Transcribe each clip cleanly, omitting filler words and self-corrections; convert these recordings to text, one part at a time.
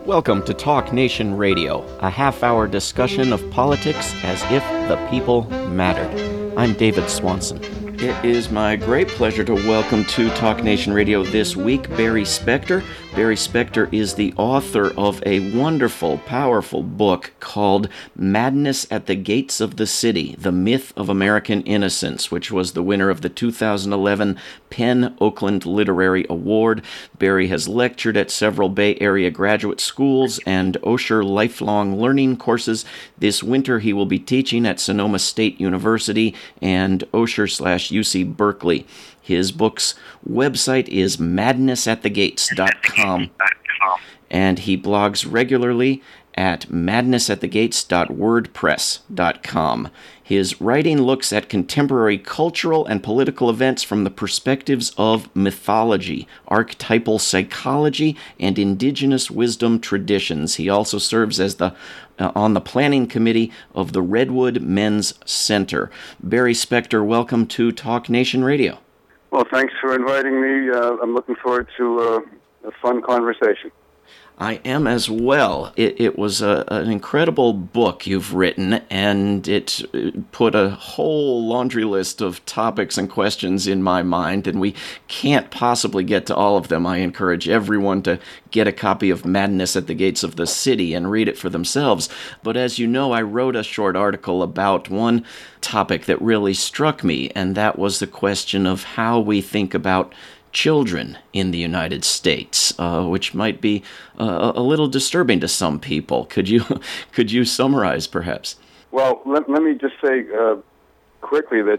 Welcome to Talk Nation Radio, a half-hour discussion of politics as if the people mattered. I'm David Swanson. It is my great pleasure to welcome to Talk Nation Radio this week Barry Spector. Barry Spector is the author of a wonderful, powerful book called Madness at the Gates of the City, The Myth of American Innocence, which was the winner of the 2011 Penn Oakland Literary Award. Barry has lectured at several Bay Area graduate schools and Osher lifelong learning courses. This winter he will be teaching at Sonoma State University and Osher/UC Berkeley. His book's website is madnessatthegates.com, and he blogs regularly at madnessatthegates.wordpress.com. His writing looks at contemporary cultural and political events from the perspectives of mythology, archetypal psychology, and indigenous wisdom traditions. He also serves as on the planning committee of the Redwood Men's Center. Barry Spector, welcome to Talk Nation Radio. Well, thanks for inviting me. I'm looking forward to a fun conversation. I am as well. It was an incredible book you've written, and it put a whole laundry list of topics and questions in my mind, and we can't possibly get to all of them. I encourage everyone to get a copy of Madness at the Gates of the City and read it for themselves. But as you know, I wrote a short article about one topic that really struck me, and that was the question of how we think about children in the United States, which might be a little disturbing to some people. Could you summarize, perhaps? Well, let me just say quickly that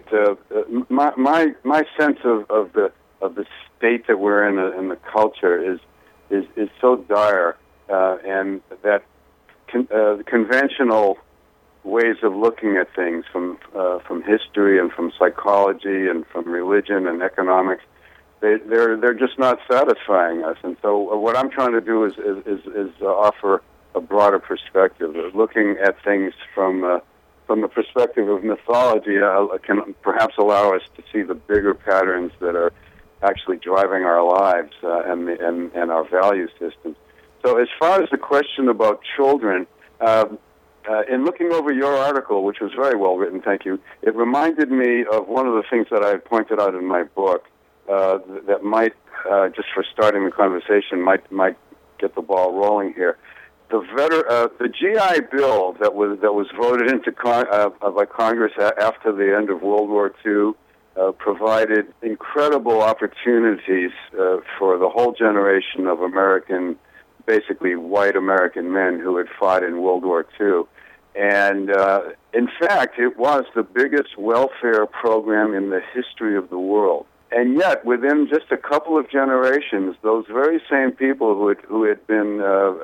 my sense of the state that we're in and the culture is so dire, and that conventional ways of looking at things from history and from psychology and from religion and economics. They're just not satisfying us, and so what I'm trying to do is offer a broader perspective, looking at things from the perspective of mythology. Can perhaps allow us to see the bigger patterns that are actually driving our lives and our value systems. So, as far as the question about children, in looking over your article, which was very well written, thank you, it reminded me of one of the things that I had pointed out in my book. That might, just for starting the conversation, might get the ball rolling here. The GI Bill that was voted into by Congress after the end of World War II provided incredible opportunities for the whole generation of basically white American men who had fought in World War II. And in fact, it was the biggest welfare program in the history of the world. And yet, within just a couple of generations, those very same people who had been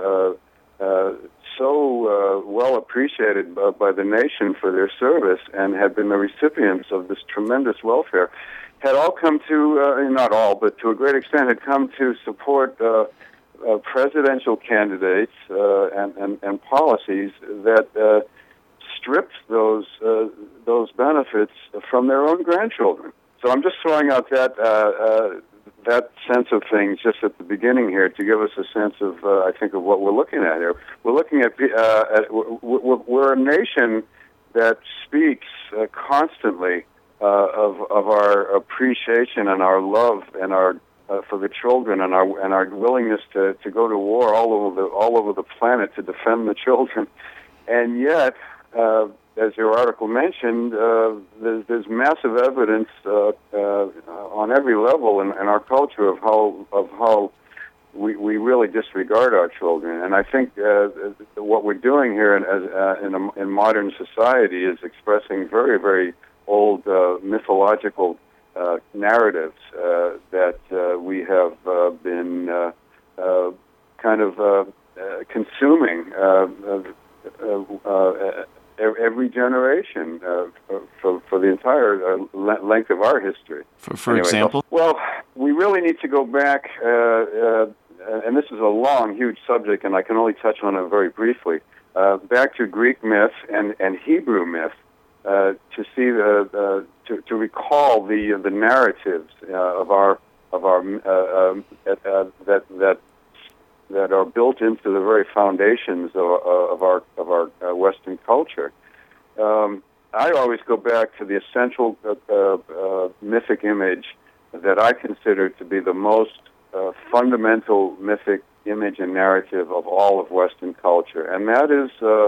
so well appreciated by the nation for their service and had been the recipients of this tremendous welfare, had all come to, not all, but to a great extent, had come to support presidential candidates and policies that stripped those benefits from their own grandchildren. So I'm just throwing out that sense of things just at the beginning here to give us a sense of, I think, of what we're looking at here. We're looking at we're a nation that speaks constantly of our appreciation and our love and our for the children and our willingness to go to war all over the planet to defend the children, and yet. As your article mentioned, there's massive evidence on every level in our culture of how we really disregard our children. And I think what we're doing here in modern society is expressing very, very old mythological narratives that we have been kind of consuming every generation for the entire length of our history. For example? Well, we really need to go back, and this is a long, huge subject, and I can only touch on it very briefly, back to Greek myth and Hebrew myth to see to recall the narratives that are built into the very foundations of our Western culture. I always go back to the essential mythic image that I consider to be the most fundamental mythic image and narrative of all of Western culture, and that is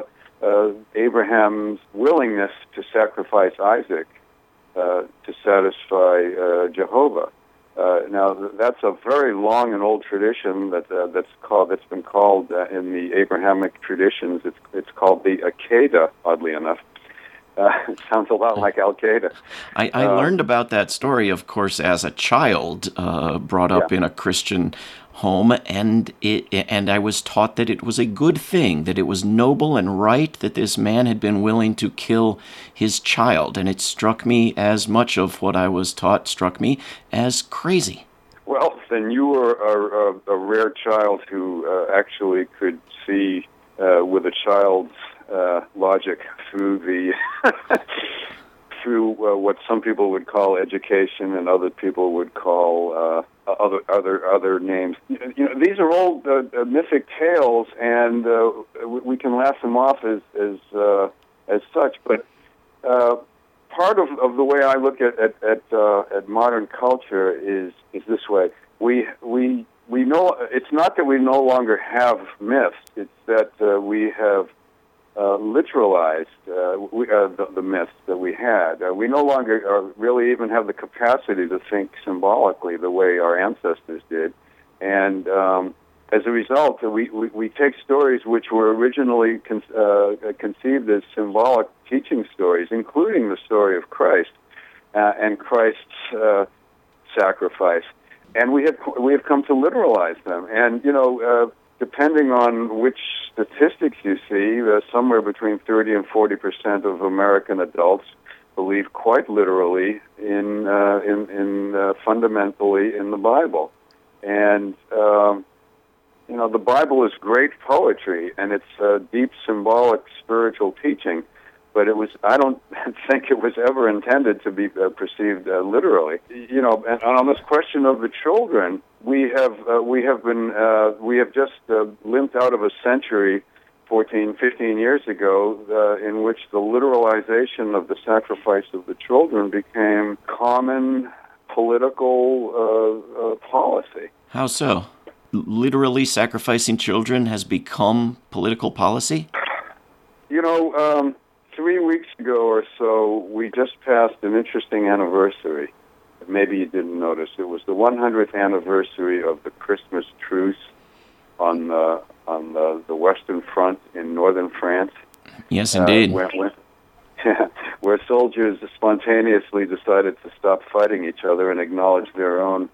Abraham's willingness to sacrifice Isaac to satisfy Jehovah. Now, that's a very long and old tradition that's been called in the Abrahamic traditions. It's called the Akedah, oddly enough. It sounds a lot like Al-Qaeda. I learned about that story, of course, as a child, brought up in a Christian home, and I was taught that it was a good thing, that it was noble and right that this man had been willing to kill his child, and it struck me, as much of what I was taught struck me, as crazy. Well, then you were a rare child who actually could see with a child's logic through the through what some people would call education and other people would call other names. These are old mythic tales, and we can laugh them off as such. But part of the way I look at modern culture is this way. We know it's not that we no longer have myths; it's that we have literalized the myths that we had. We no longer really even have the capacity to think symbolically the way our ancestors did. And as a result, we take stories which were originally conceived as symbolic teaching stories, including the story of Christ and Christ's sacrifice, and we have come to literalize them. And depending on which statistics you see, somewhere between 30 and 40% of American adults believe quite literally in fundamentally in the Bible. And the Bible is great poetry, and it's deep symbolic spiritual teaching. But I don't think it was ever intended to be perceived literally. And on this question of the children, we have just limped out of a century, 15 years ago, in which the literalization of the sacrifice of the children became common political policy. How so? Literally sacrificing children has become political policy? 3 weeks ago or so, we just passed an interesting anniversary. Maybe you didn't notice. It was the 100th anniversary of the Christmas truce on the Western Front in northern France. Yes, indeed. Where soldiers spontaneously decided to stop fighting each other and acknowledge their own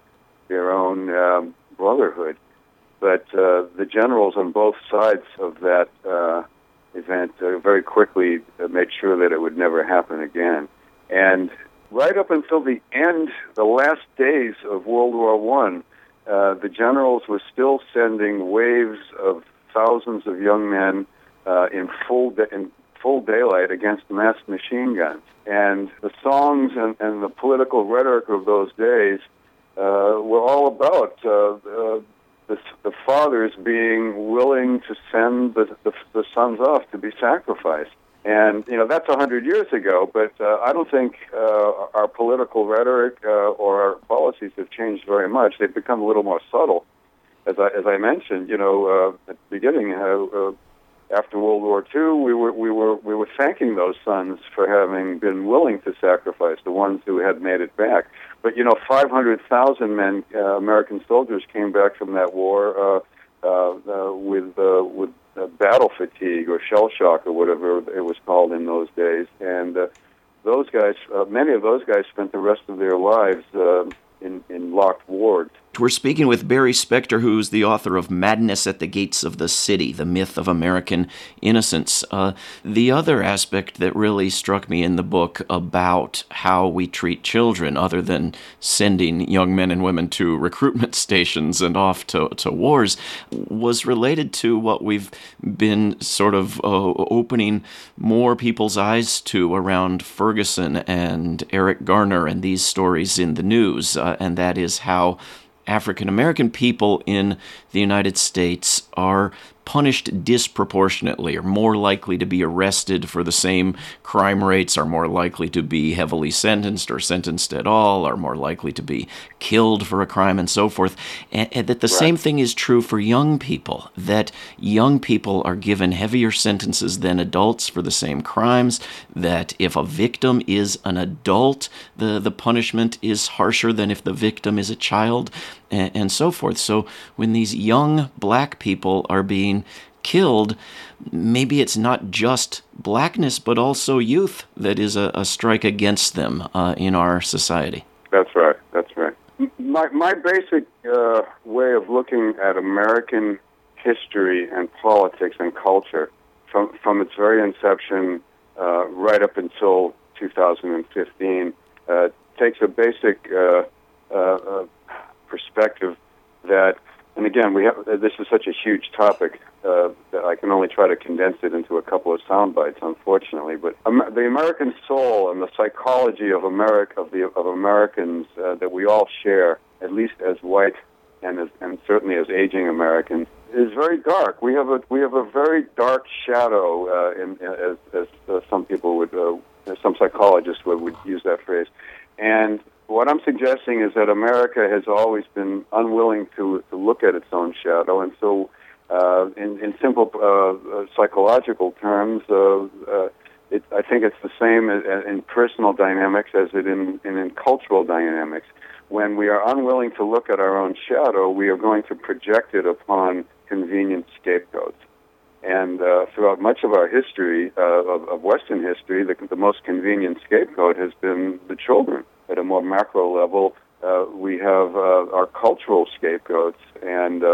brotherhood. But the generals on both sides of that event very quickly made sure that it would never happen again. And right up until the last days of World War I, the generals were still sending waves of thousands of young men in full daylight against massed machine guns. And the songs and the political rhetoric of those days were all about the fathers being willing to send the sons off to be sacrificed. And, that's 100 years ago, but I don't think our political rhetoric or our policies have changed very much. They've become a little more subtle. As I mentioned, at the beginning, after World War II, we were thanking those sons for having been willing to sacrifice, the ones who had made it back. But 500,000 men, American soldiers, came back from that war with battle fatigue or shell shock or whatever it was called in those days. And those guys, many of those guys, spent the rest of their lives in locked wards. We're speaking with Barry Spector, who's the author of Madness at the Gates of the City, The Myth of American Innocence. The other aspect that really struck me in the book about how we treat children, other than sending young men and women to recruitment stations and off to wars, was related to what we've been sort of opening more people's eyes to around Ferguson and Eric Garner and these stories in the news, and that is how African American people in the United States are punished disproportionately, are more likely to be arrested for the same crime rates, are more likely to be heavily sentenced or sentenced at all, are more likely to be killed for a crime and so forth. And that the same thing is true for young people, that young people are given heavier sentences than adults for the same crimes, that if a victim is an adult, the punishment is harsher than if the victim is a child, and so forth. So when these young black people are being killed, maybe it's not just blackness, but also youth that is a strike against them in our society. That's right. That's right. My basic way of looking at American history and politics and culture from its very inception right up until 2015 takes a basic perspective that, and again, this is such a huge topic that I can only try to condense it into a couple of sound bites, unfortunately. But the American soul and the psychology of Americans that we all share, at least as white and certainly as aging Americans, is very dark. We have a very dark shadow, as some people would, some psychologists would use that phrase, and what I'm suggesting is that America has always been unwilling to look at its own shadow, and so in simple psychological terms, I think it's the same in personal dynamics as it in cultural dynamics. When we are unwilling to look at our own shadow, we are going to project it upon convenient scapegoats. And throughout much of our history, of Western history, the most convenient scapegoat has been the children. At a more macro level, we have our cultural scapegoats, and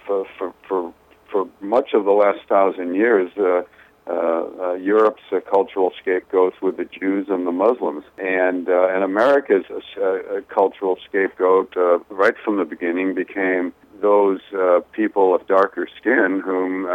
for much of the last 1,000 years, Europe's cultural scapegoats were the Jews and the Muslims, and America's cultural scapegoat, right from the beginning, became those people of darker skin whom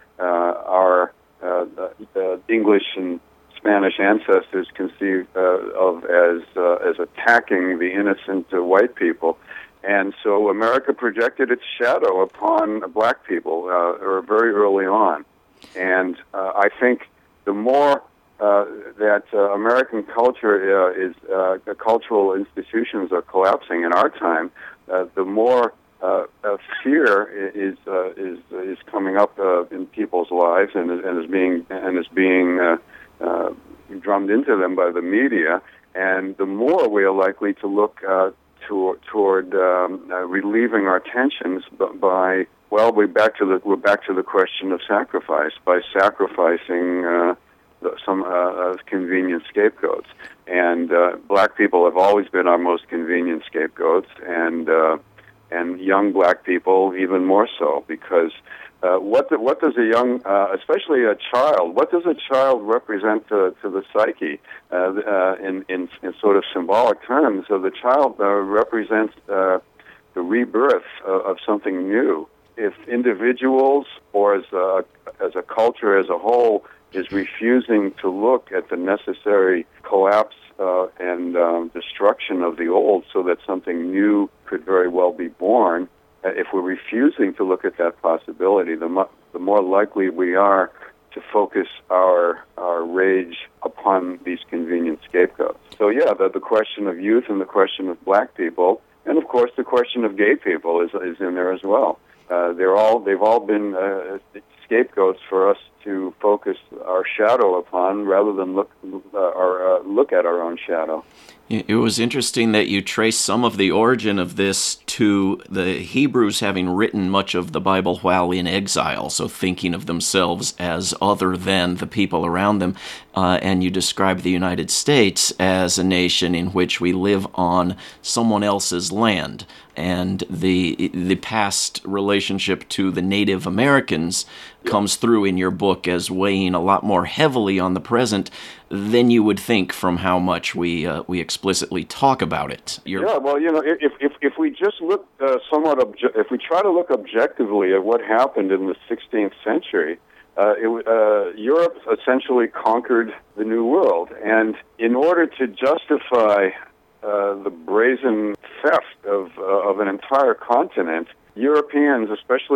our English and Spanish ancestors conceived of as attacking the innocent white people. And so America projected its shadow upon black people very early on. And I think the more that American culture the cultural institutions are collapsing in our time, the more fear is coming up in people's lives and is being drummed into them by the media, and the more we are likely to look toward relieving our tensions by we're back to the question of sacrifice, by sacrificing some convenient scapegoats. And black people have always been our most convenient scapegoats, and young black people even more so, because what does a young, especially a child, what does a child represent to the psyche in sort of symbolic terms? So the child represents the rebirth of something new. If individuals or as a culture as a whole is refusing to look at the necessary collapse and destruction of the old so that something new could very well be born, if we're refusing to look at that possibility, the more likely we are to focus our rage upon these convenient scapegoats. So yeah, the question of youth and the question of black people, and of course the question of gay people is in there as well. They've all been scapegoats for us to focus our shadow upon rather than look at our own shadow. It was interesting that you trace some of the origin of this to the Hebrews having written much of the Bible while in exile, so thinking of themselves as other than the people around them. And you describe the United States as a nation in which we live on someone else's land. And the past relationship to the Native Americans comes through in your book as weighing a lot more heavily on the present than you would think from how much we explicitly talk about it. Yeah, well, if we just look if we try to look objectively at what happened in the 16th century, Europe essentially conquered the New World, and in order to justify the brazen theft of an entire continent. Europeans, especially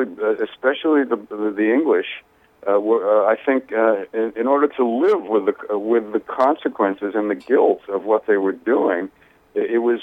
the English, I think, in order to live with the consequences and the guilt of what they were doing, it was,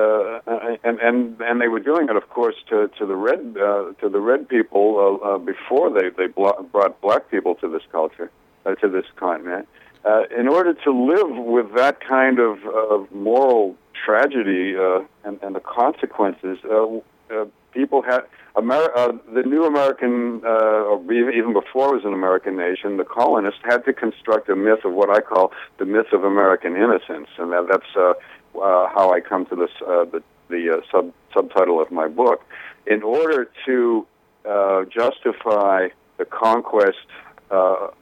and they were doing it, of course, to the red people before they brought black people to this culture, to this continent. In order to live with that kind of moral tragedy and the consequences, people had the new American, or even before it was an American nation, the colonists had to construct a myth of what I call the myth of American innocence, and that's how I come to this the subtitle of my book. In order to justify the conquest of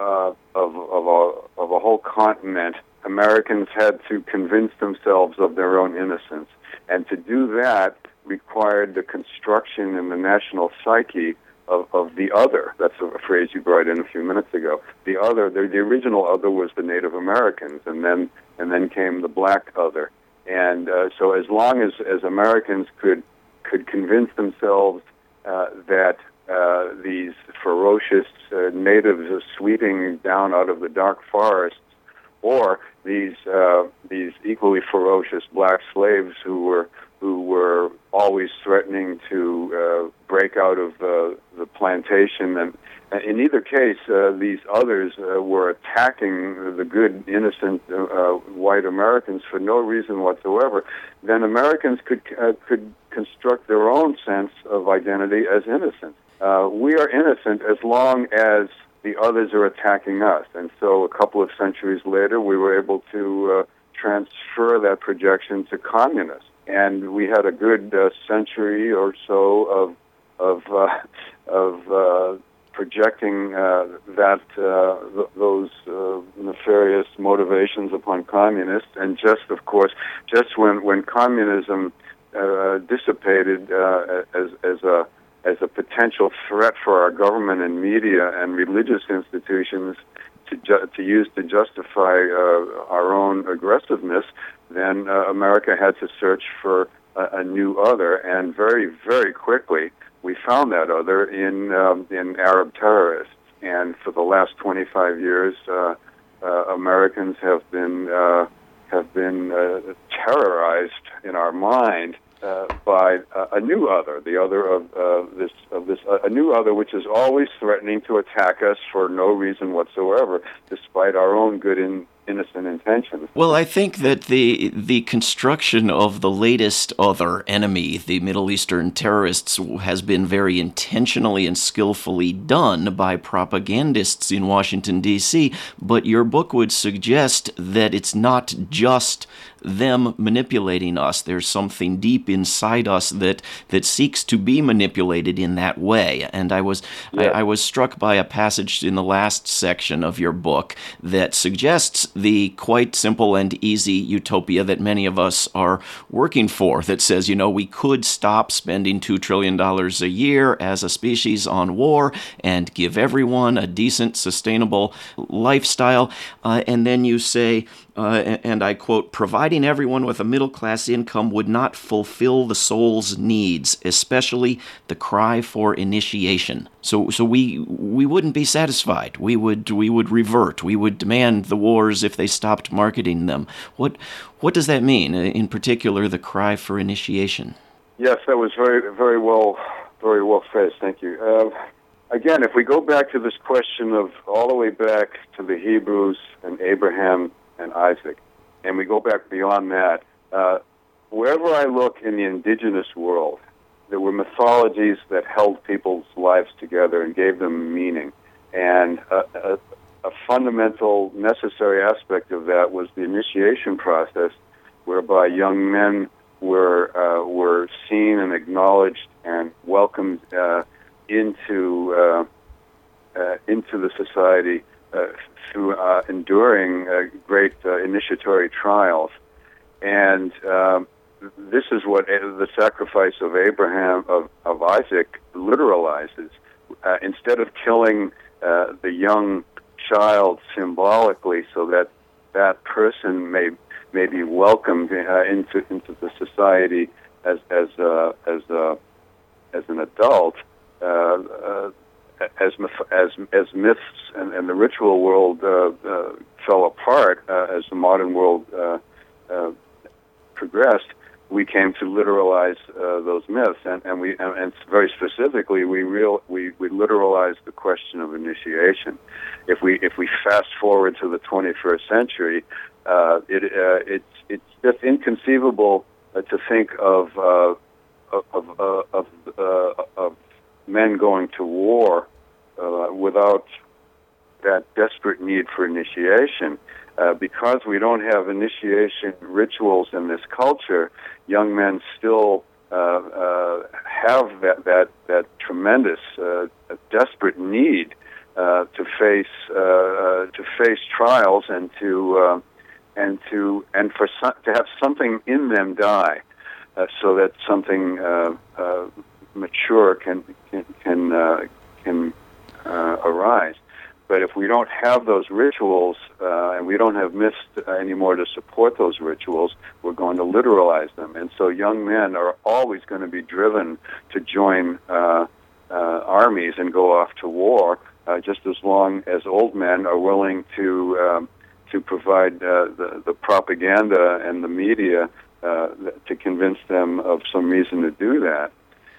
a whole continent, Americans had to convince themselves of their own innocence, and to do that required the construction in the national psyche of the other. That's a phrase you brought in a few minutes ago. The other, the original other, was the Native Americans, and then came the black other. And so, as long as Americans could convince themselves that these ferocious natives are sweeping down out of the dark forests, or these equally ferocious black slaves who were always threatening to break out of the plantation, and in either case, these others were attacking the good, innocent white Americans for no reason whatsoever, then Americans could construct their own sense of identity as innocent. We are innocent as long as the others are attacking us. And so a couple of centuries later, we were able to transfer that projection to communists. And we had a good century or so of projecting those nefarious motivations upon communists. And just when communism dissipated as a potential threat for our government and media and religious institutions to use to justify our own aggressiveness, then America had to search for a new other, and very, very quickly we found that other in Arab terrorists. And for the last 25 years, Americans have been terrorized in our mind by a new other, the other a new other which is always threatening to attack us for no reason whatsoever, despite our own good and innocent intentions. Well, I think that the construction of the latest other enemy, the Middle Eastern terrorists, has been very intentionally and skillfully done by propagandists in Washington, D.C., but your book would suggest that it's not just them manipulating us. There's something deep inside us that seeks to be manipulated in that way. And I was struck by a passage in the last section of your book that suggests the quite simple and easy utopia that many of us are working for, that says, we could stop spending $2 trillion a year as a species on war and give everyone a decent, sustainable lifestyle. And then you say, and I quote, "Providing everyone with a middle-class income would not fulfill the soul's needs, especially the cry for initiation." So we wouldn't be satisfied. We would revert. We would demand the wars if they stopped marketing them. What does that mean? In particular, the cry for initiation. Yes, that was very, very well phrased. Thank you. Again, if we go back to this question of all the way back to the Hebrews and Abraham and Isaac, and we go back beyond that, wherever I look in the indigenous world, there were mythologies that held people's lives together and gave them meaning. And a fundamental, necessary aspect of that was the initiation process, whereby young men were seen and acknowledged and welcomed into the society through enduring great initiatory trials. And this is what the sacrifice of Abraham, of Isaac, literalizes. Instead of killing the young child symbolically so that person may be welcomed into the society as an adult, as myths and the ritual world fell apart as the modern world progressed, we came to literalize those myths, and very specifically, we literalized the question of initiation. If we fast forward to the 21st century, it's just inconceivable to think of men going to war without that desperate need for initiation. Because we don't have initiation rituals in this culture, young men still have that tremendous, desperate need to face trials and to have something in them die, so that something mature can arise. But if we don't have those rituals and we don't have myths anymore to support those rituals, we're going to literalize them. And so young men are always going to be driven to join armies and go off to war, just as long as old men are willing to provide the propaganda and the media to convince them of some reason to do that.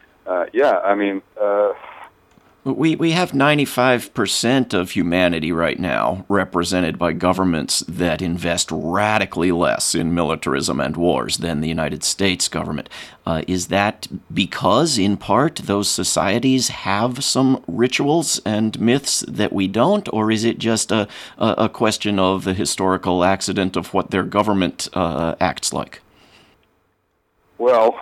We have 95% of humanity right now represented by governments that invest radically less in militarism and wars than the United States government. Is that because, in part, those societies have some rituals and myths that we don't, or is it just a question of the historical accident of what their government acts like? Well,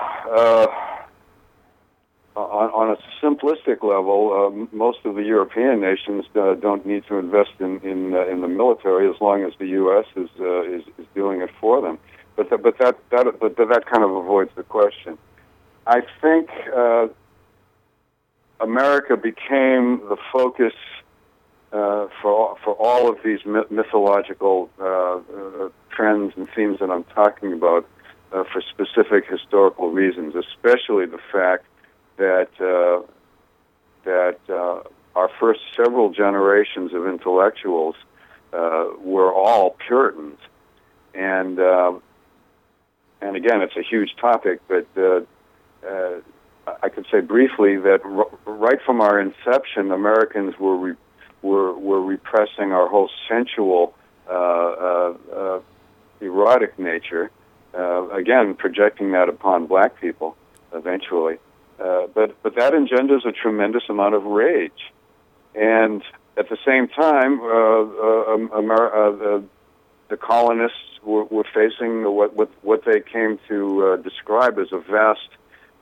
on a simplistic level, most of the European nations don't need to invest in the military as long as the U.S. is doing it for them. But that kind of avoids the question. I think America became the focus for all of these mythological trends and themes that I'm talking about for specific historical reasons, especially the fact that our first several generations of intellectuals were all Puritans, and again, it's a huge topic, but I could say briefly that right from our inception, Americans were repressing our whole sensual, erotic nature, again projecting that upon black people eventually. But that engenders a tremendous amount of rage, and at the same time, the colonists were facing what they came to describe as a vast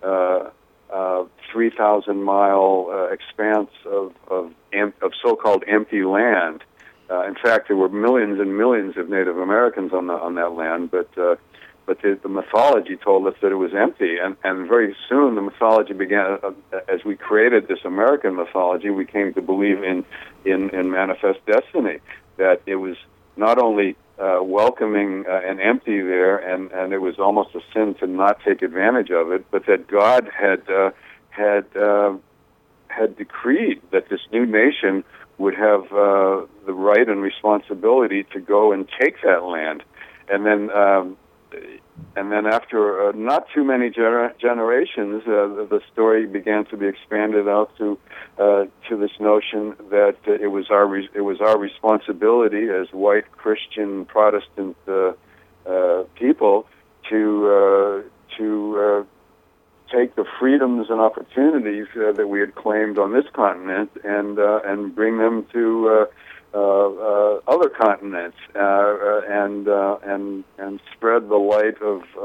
3,000-mile expanse of so-called empty land. In fact, there were millions and millions of Native Americans on that land, but the mythology told us that it was empty, and very soon the mythology began. As we created this American mythology, we came to believe in manifest destiny, that it was not only welcoming and empty there, and it was almost a sin to not take advantage of it, but that God had decreed that this new nation would have the right and responsibility to go and take that land, and then after not too many generations, the story began to be expanded out to this notion that it was our responsibility as white Christian Protestant people to take the freedoms and opportunities that we had claimed on this continent and bring them to other continents and spread the light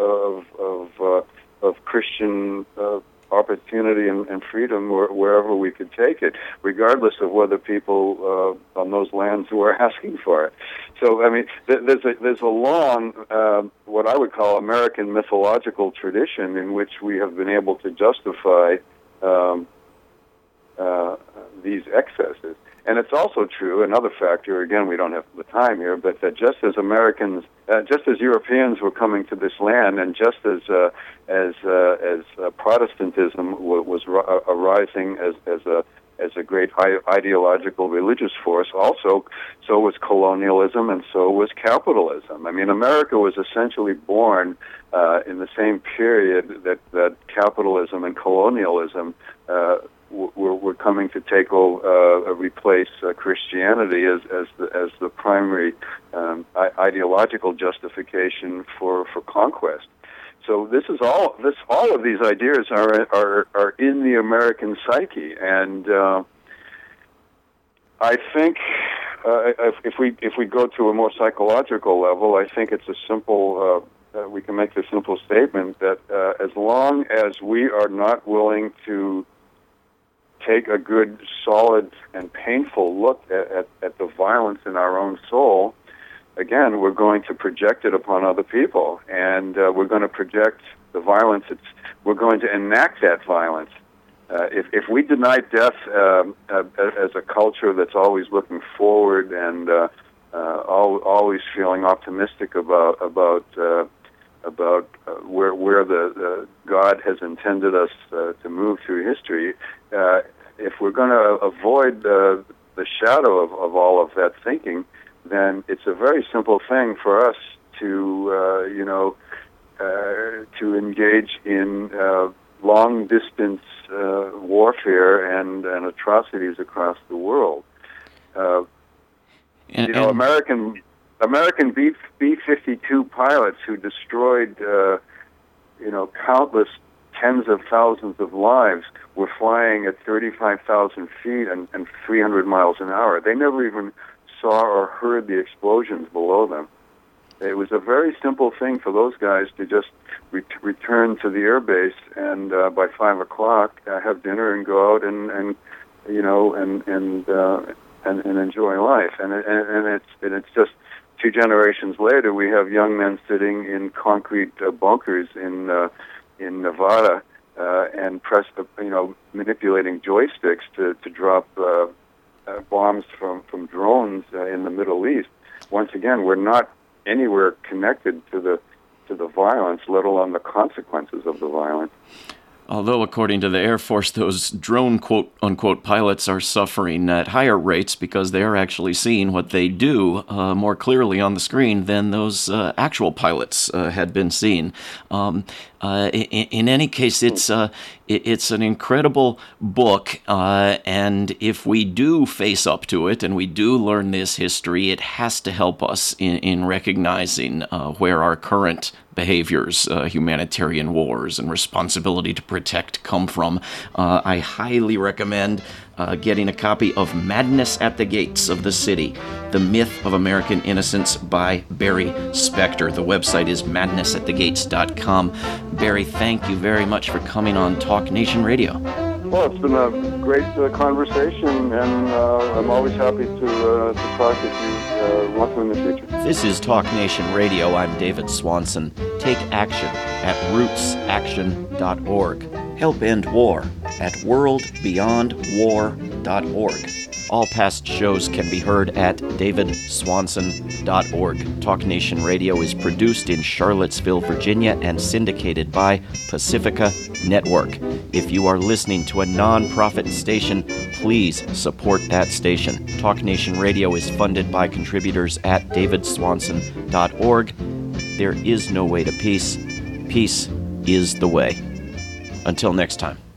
of Christian opportunity and freedom wherever we could take it, regardless of whether people on those lands were asking for it. So, I mean, there's a long, what I would call American mythological tradition in which we have been able to justify these excesses. And it's also true, another factor, again, we don't have the time here, but that just as Europeans were coming to this land, and just as Protestantism was arising as a great ideological religious force, also so was colonialism and so was capitalism. I mean, America was essentially born in the same period that capitalism and colonialism were coming to replace Christianity as the primary ideological justification for conquest. So all of these ideas are in the American psyche, and I think if we go to a more psychological level, I think it's a simple. We can make the simple statement that as long as we are not willing to take a good, solid, and painful look at the violence in our own soul, again, we're going to project it upon other people, and we're going to project the violence. We're going to enact that violence. If we deny death as a culture that's always looking forward and always feeling optimistic about where the God has intended us to move through history, if we're going to avoid the shadow of all of that thinking, then it's a very simple thing for us to engage in long distance warfare and atrocities across the world. American B-52 pilots who destroyed countless tens of thousands of lives were flying at 35,000 feet and 300 miles an hour. They never even saw or heard the explosions below them. It was a very simple thing for those guys to just return to the air base and by 5 o'clock have dinner and go out and enjoy life. And it's just 2 generations later, we have young men sitting in concrete bunkers in Nevada and manipulating joysticks to drop bombs from drones in the Middle East. Once again, we're not anywhere connected to the violence, let alone the consequences of the violence. Although, according to the Air Force, those drone quote-unquote pilots are suffering at higher rates because they are actually seeing what they do more clearly on the screen than those actual pilots had been seeing. In any case, it's an incredible book, and if we do face up to it and we do learn this history, it has to help us in recognizing where our current behaviors, humanitarian wars, and responsibility to protect come from. I highly recommend getting a copy of Madness at the Gates of the City, The Myth of American Innocence by Barry Spector. The website is madnessatthegates.com. Barry, thank you very much for coming on Talk Nation Radio. Well, it's been a great conversation, and I'm always happy to talk if you want to in the future. This is Talk Nation Radio. I'm David Swanson. Take action at rootsaction.org. Help end war at worldbeyondwar.org. All past shows can be heard at davidswanson.org. Talk Nation Radio is produced in Charlottesville, Virginia, and syndicated by Pacifica Network. If you are listening to a non-profit station, please support that station. Talk Nation Radio is funded by contributors at davidswanson.org. There is no way to peace. Peace is the way. Until next time.